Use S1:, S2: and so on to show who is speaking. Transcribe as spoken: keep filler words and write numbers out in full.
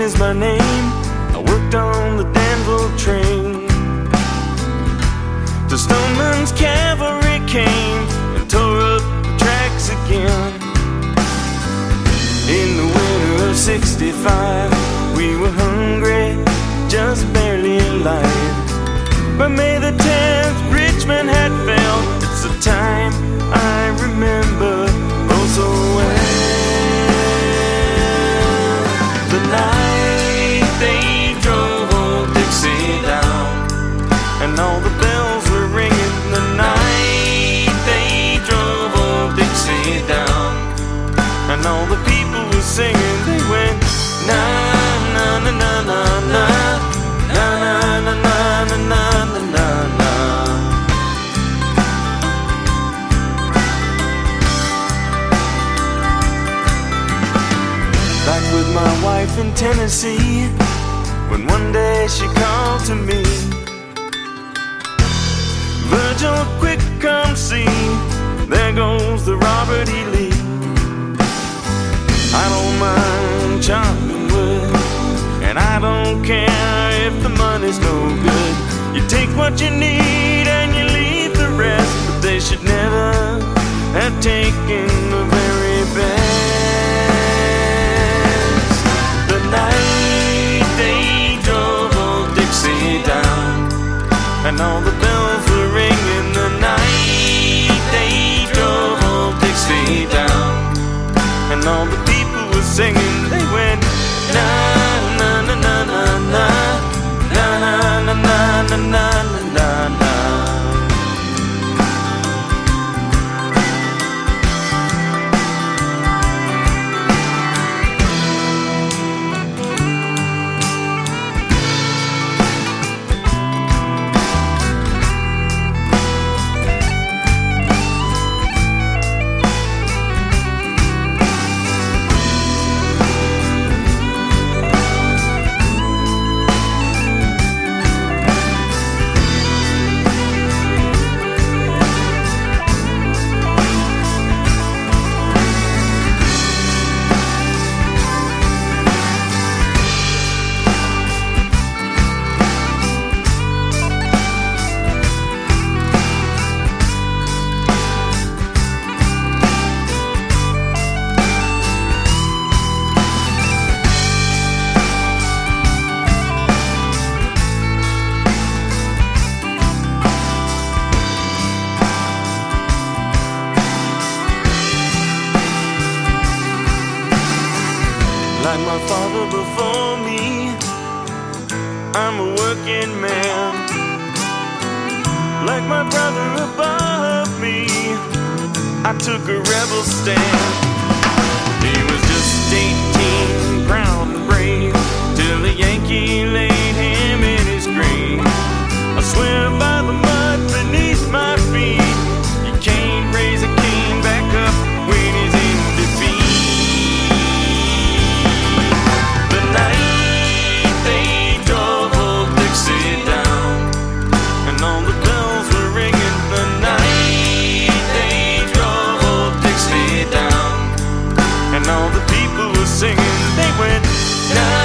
S1: is my name. I worked on the Danville train. The Stoneman's cavalry came and tore up the tracks again. In the winter of sixty-five, we were hungry, just barely alive. But May the tenth, Richmond had fell. It's a time I remember oh so well. The night they drove old Dixie down, and all the bells were ringing. The night they drove old Dixie down, and all the people were singing. They went na na na na na na na na na na na na na. Back with my wife in Tennessee, when one day she called to me, Virgil, quick come see, there goes the Robert E. Lee. I don't mind chopping wood, and I don't care if the money's no good. You take what you need and you leave the rest, but they should never have taken the very best. The night they drove old Dixie down, and all the bells were ringing. The night they drove old Dixie down, and all the people were singing. They went na na na na na na na na na na na na na. Like my father before me, I'm a working man. Like my brother above me, I took a rebel stand. He was just eighteen, proud and brave, till the Yankee laid him in his grave. I swear by the mud beneath my feet, you can't raise a king back up when he's in defeat. All the bells were ringing. The night they drove old Dixie down, and all the people were singing. They went na